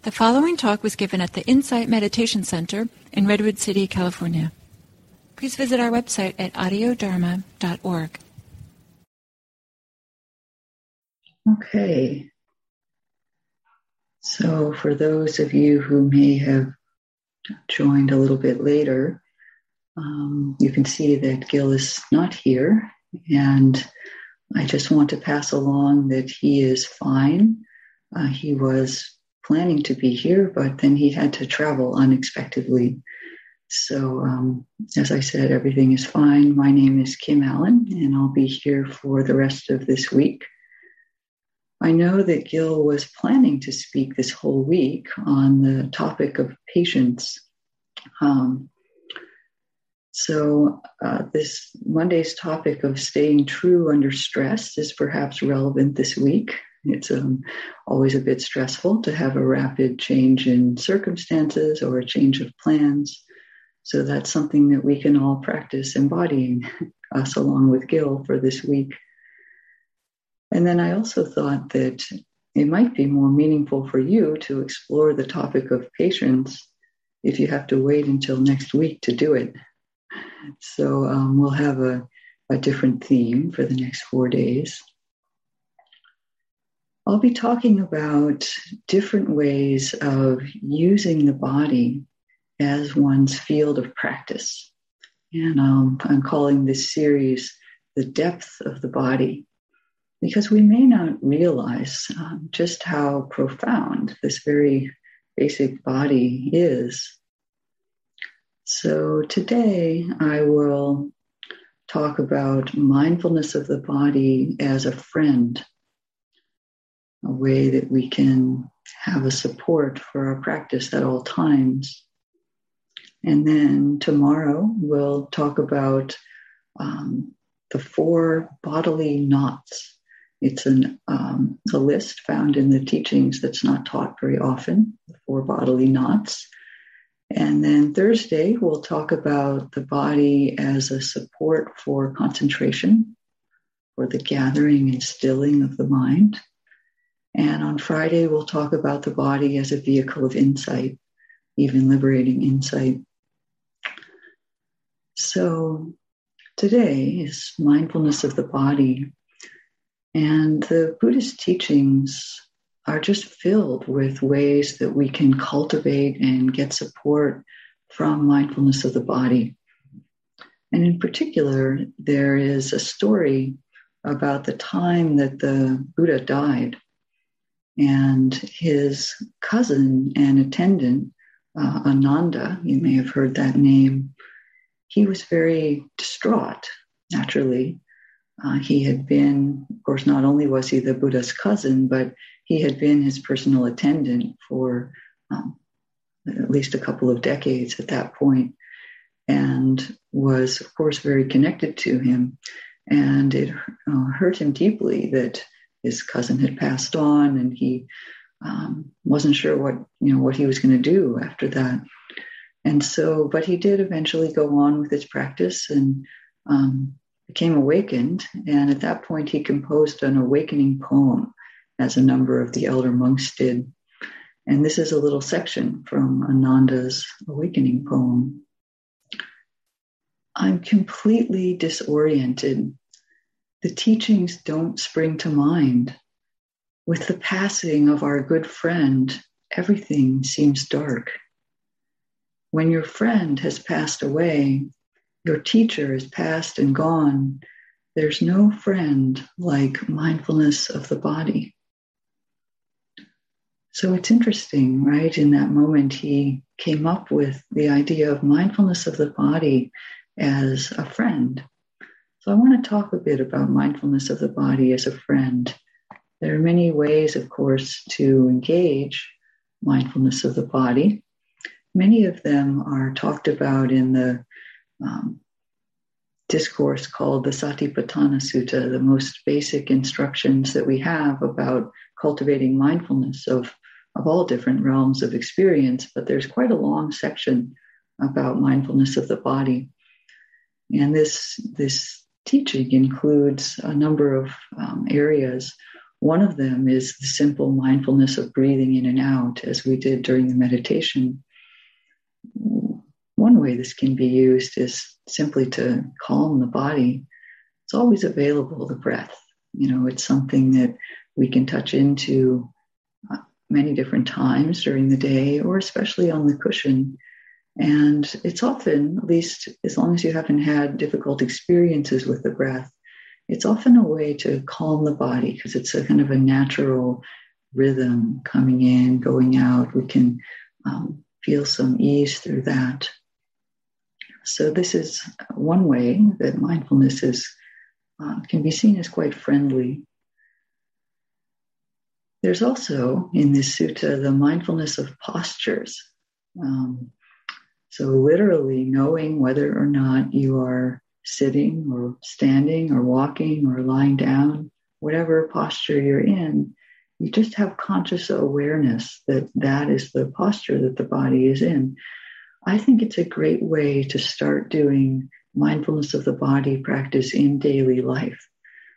The following talk was given at the Insight Meditation Center in Redwood City, California. Please visit our website at audiodharma.org. Okay. So for those of you who may have joined a little bit later, you can see that Gil is not here, and I just want to pass along that he is fine. He was planning to be here, but then he had to travel unexpectedly. So as I said, everything is fine. My name is Kim Allen, and I'll be here for the rest of this week. I know that Gil was planning to speak this whole week on the topic of patience. So this Monday's topic of staying true under stress is perhaps relevant this week. It's always a bit stressful to have a rapid change in circumstances or a change of plans. So that's something that we can all practice embodying, us along with Gil, for this week. And then I also thought that it might be more meaningful for you to explore the topic of patience if you have to wait until next week to do it. So we'll have a different theme for the next 4 days. I'll be talking about different ways of using the body as one's field of practice. And I'm calling this series The Depth of the Body, because we may not realize just how profound this very basic body is. So today I will talk about mindfulness of the body as a friend, a way that we can have a support for our practice at all times. And then tomorrow we'll talk about the 4 bodily knots. It's a list found in the teachings that's not taught very often, the 4 bodily knots. And then Thursday, we'll talk about the body as a support for concentration, for the gathering and stilling of the mind. And on Friday, we'll talk about the body as a vehicle of insight, even liberating insight. So today is mindfulness of the body. And the Buddhist teachings are just filled with ways that we can cultivate and get support from mindfulness of the body. And in particular, there is a story about the time that the Buddha died. And his cousin and attendant, Ananda, you may have heard that name, he was very distraught, naturally. He had been, of course, not only was he the Buddha's cousin, but he had been his personal attendant for at least a couple of decades at that point, and was, of course, very connected to him. And it hurt him deeply that his cousin had passed on, and he wasn't sure what he was going to do after that. And so, but he did eventually go on with his practice and became awakened. And at that point, he composed an awakening poem, as a number of the elder monks did. And this is a little section from Ananda's awakening poem. I'm completely disoriented. The teachings don't spring to mind. With the passing of our good friend, everything seems dark. When your friend has passed away, your teacher is past and gone, there's no friend like mindfulness of the body. So it's interesting, right? In that moment, he came up with the idea of mindfulness of the body as a friend. So I want to talk a bit about mindfulness of the body as a friend. There are many ways, of course, to engage mindfulness of the body. Many of them are talked about in the discourse called the Satipatthana Sutta, the most basic instructions that we have about cultivating mindfulness of all different realms of experience. But there's quite a long section about mindfulness of the body. And this teaching includes a number of areas. One of them is the simple mindfulness of breathing in and out, as we did during the meditation. One way this can be used is simply to calm the body. It's always available, the breath. It's something that we can touch into many different times during the day, or especially on the cushion. And it's often, at least as long as you haven't had difficult experiences with the breath, it's often a way to calm the body, because it's a kind of a natural rhythm coming in, going out. We can feel some ease through that. So this is one way that mindfulness can be seen as quite friendly. There's also in this sutta the mindfulness of postures. So literally knowing whether or not you are sitting or standing or walking or lying down, whatever posture you're in, you just have conscious awareness that that is the posture that the body is in. I think it's a great way to start doing mindfulness of the body practice in daily life.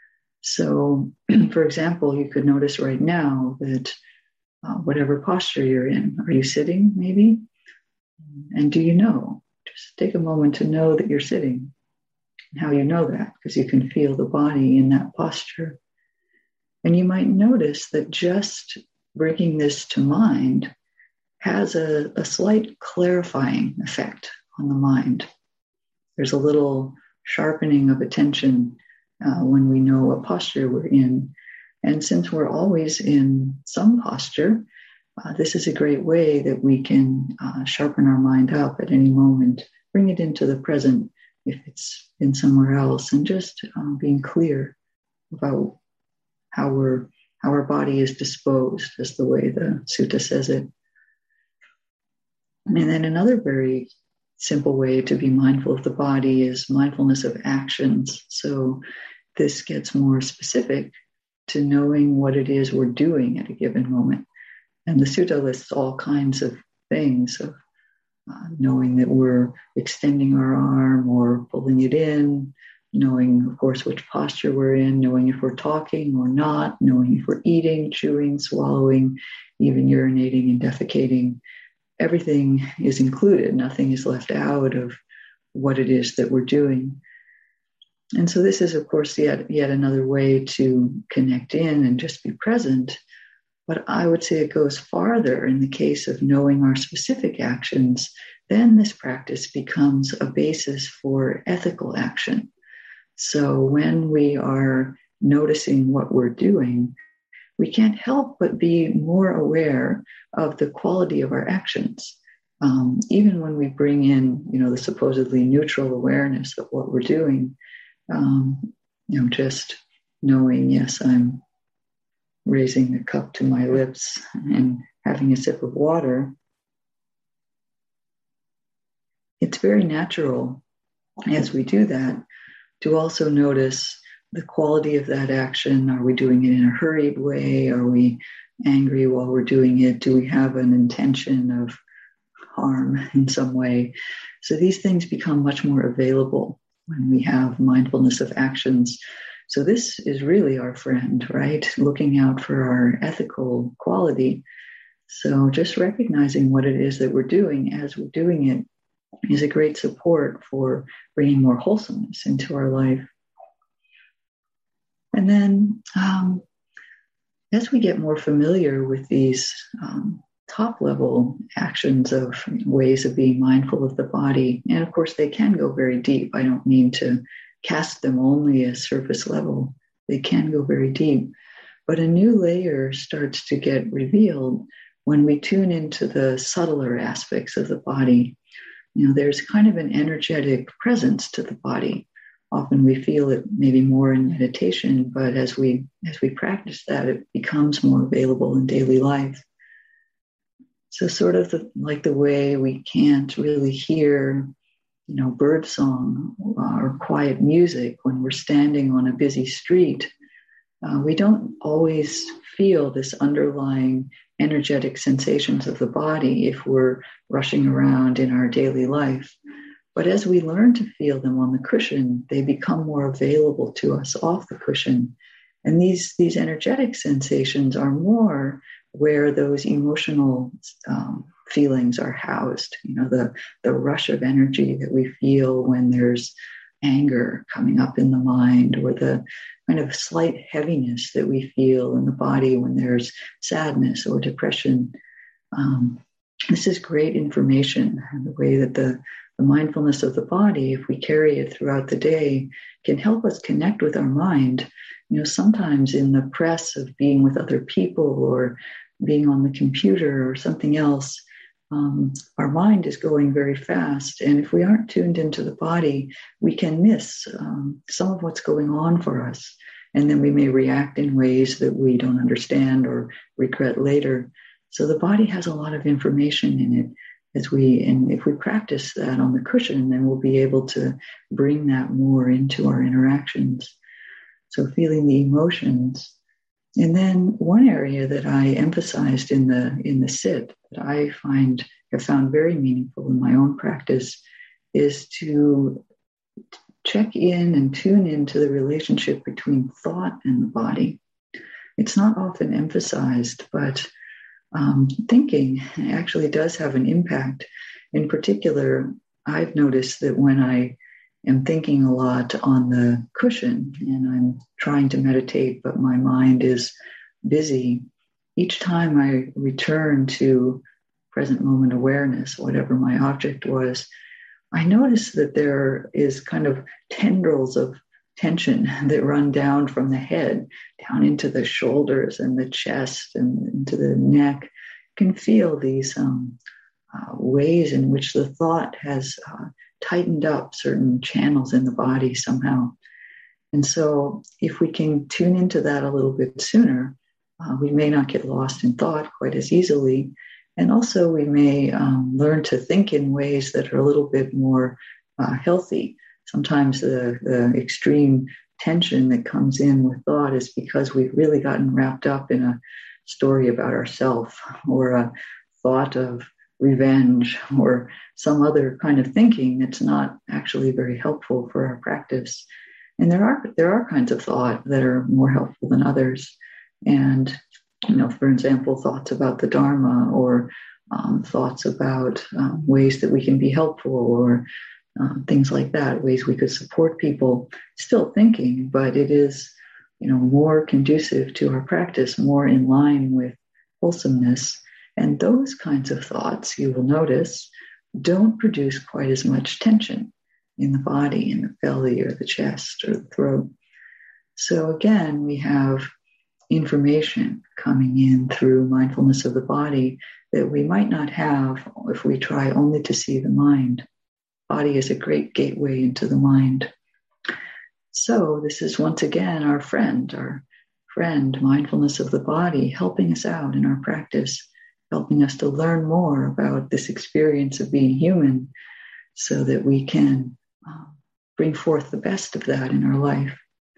So, for example, you could notice right now that whatever posture you're in, are you sitting maybe? And do you know? Just take a moment to know that you're sitting. And how you know that, because you can feel the body in that posture. And you might notice that just bringing this to mind has a slight clarifying effect on the mind. There's a little sharpening of attention when we know what posture we're in. And since we're always in some posture, this is a great way that we can sharpen our mind up at any moment, bring it into the present if it's been somewhere else, and just being clear about how our body is disposed, as the way the sutta says it. And then another very simple way to be mindful of the body is mindfulness of actions. So this gets more specific to knowing what it is we're doing at a given moment. And the sutta lists all kinds of things of knowing that we're extending our arm or pulling it in, knowing, of course, which posture we're in, knowing if we're talking or not, knowing if we're eating, chewing, swallowing, even urinating and defecating. Everything is included. Nothing is left out of what it is that we're doing. And so this is, of course, yet another way to connect in and just be present. But I would say it goes farther in the case of knowing our specific actions. Then this practice becomes a basis for ethical action. So when we are noticing what we're doing, we can't help but be more aware of the quality of our actions. Even when we bring in, the supposedly neutral awareness of what we're doing, just knowing, yes, I'm raising the cup to my lips and having a sip of water. It's very natural as we do that to also notice the quality of that action. Are we doing it in a hurried way? Are we angry while we're doing it? Do we have an intention of harm in some way? So these things become much more available when we have mindfulness of actions. So this is really our friend, right? Looking out for our ethical quality. So just recognizing what it is that we're doing as we're doing it is a great support for bringing more wholesomeness into our life. And then as we get more familiar with these top-level actions of ways of being mindful of the body, and of course they can go very deep. I don't mean to cast them only as surface level. They can go very deep. But a new layer starts to get revealed when we tune into the subtler aspects of the body. There's kind of an energetic presence to the body. Often we feel it maybe more in meditation, but as we practice that, it becomes more available in daily life. So sort of like the way we can't really hear, bird song or quiet music when we're standing on a busy street, we don't always feel this underlying energetic sensations of the body if we're rushing around in our daily life. But as we learn to feel them on the cushion, they become more available to us off the cushion. And these energetic sensations are more where those emotional feelings are housed. The rush of energy that we feel when there's anger coming up in the mind, or the kind of slight heaviness that we feel in the body when there's sadness or depression. This is great information. And the way that the mindfulness of the body, if we carry it throughout the day, can help us connect with our mind. Sometimes in the press of being with other people or being on the computer or something else, our mind is going very fast. And if we aren't tuned into the body, we can miss some of what's going on for us. And then we may react in ways that we don't understand or regret later. So the body has a lot of information in it. And if we practice that on the cushion, then we'll be able to bring that more into our interactions. So feeling the emotions. And then one area that I emphasized in the sit that I have found very meaningful in my own practice is to check in and tune into the relationship between thought and the body. It's not often emphasized, but thinking actually does have an impact. In particular, I've noticed that when I am thinking a lot on the cushion and I'm trying to meditate, but my mind is busy, each time I return to present moment awareness, whatever my object was, I notice that there is kind of tendrils of tension that run down from the head, down into the shoulders and the chest and into the neck. You can feel these ways in which the thought has tightened up certain channels in the body somehow. And so if we can tune into that a little bit sooner, we may not get lost in thought quite as easily. And also we may learn to think in ways that are a little bit more healthy. Sometimes the extreme tension that comes in with thought is because we've really gotten wrapped up in a story about ourselves, or a thought of revenge, or some other kind of thinking that's not actually very helpful for our practice. And there are kinds of thought that are more helpful than others. And, for example, thoughts about the Dharma, or thoughts about ways that we can be helpful, or things like that, ways we could support people. Still thinking, but it is, more conducive to our practice, more in line with wholesomeness. And those kinds of thoughts, you will notice, don't produce quite as much tension in the body, in the belly or the chest or the throat. So again, we have information coming in through mindfulness of the body that we might not have if we try only to see the mind. Body is a great gateway into the mind. So this is once again our friend, mindfulness of the body, helping us out in our practice, helping us to learn more about this experience of being human so that we can bring forth the best of that in our life.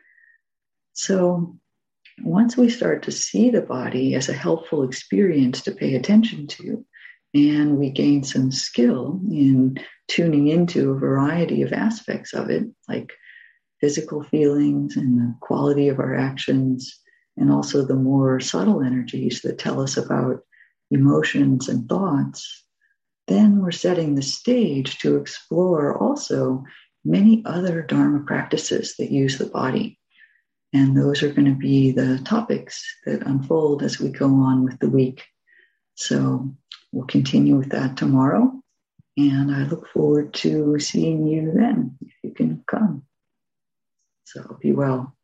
So once we start to see the body as a helpful experience to pay attention to, and we gain some skill in tuning into a variety of aspects of it, like physical feelings and the quality of our actions, and also the more subtle energies that tell us about emotions and thoughts, then we're setting the stage to explore also many other Dharma practices that use the body. And those are going to be the topics that unfold as we go on with the week. So we'll continue with that tomorrow. And I look forward to seeing you then, if you can come. So be well.